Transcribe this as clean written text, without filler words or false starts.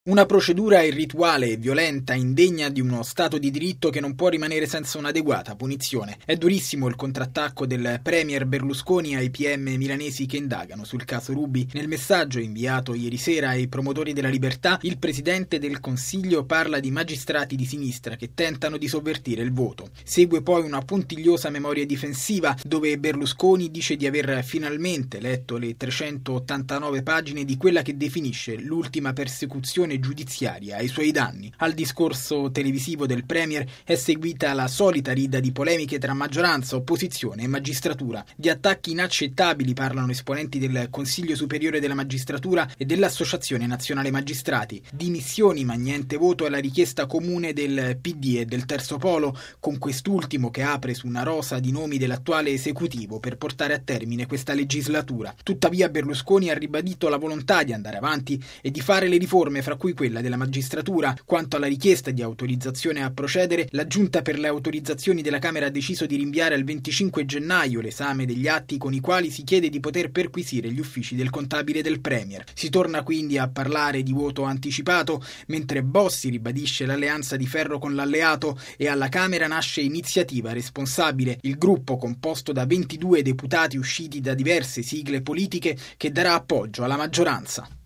Una procedura irrituale e violenta, indegna di uno Stato di diritto che non può rimanere senza un'adeguata punizione. È durissimo il contrattacco del premier Berlusconi ai PM milanesi che indagano sul caso Ruby. Nel messaggio inviato ieri sera ai promotori della libertà, il presidente del Consiglio parla di magistrati di sinistra che tentano di sovvertire il voto. Segue poi una puntigliosa memoria difensiva dove Berlusconi dice di aver finalmente letto le 389 pagine di quella che definisce l'ultima persecuzione giudiziaria ai suoi danni. Al discorso televisivo del premier è seguita la solita rida di polemiche tra maggioranza, opposizione e magistratura. Di attacchi inaccettabili parlano esponenti del Consiglio Superiore della Magistratura e dell'Associazione Nazionale Magistrati. Dimissioni ma niente voto alla richiesta comune del PD e del Terzo Polo, con quest'ultimo che apre su una rosa di nomi dell'attuale esecutivo per portare a termine questa legislatura. Tuttavia Berlusconi ha ribadito la volontà di andare avanti e di fare le riforme, fra cui quella della magistratura. Quanto alla richiesta di autorizzazione a procedere, la Giunta per le autorizzazioni della Camera ha deciso di rinviare al 25 gennaio l'esame degli atti con i quali si chiede di poter perquisire gli uffici del contabile del premier. Si torna quindi a parlare di voto anticipato, mentre Bossi ribadisce l'alleanza di ferro con l'alleato e alla Camera nasce Iniziativa Responsabile, il gruppo composto da 22 deputati usciti da diverse sigle politiche che darà appoggio alla maggioranza.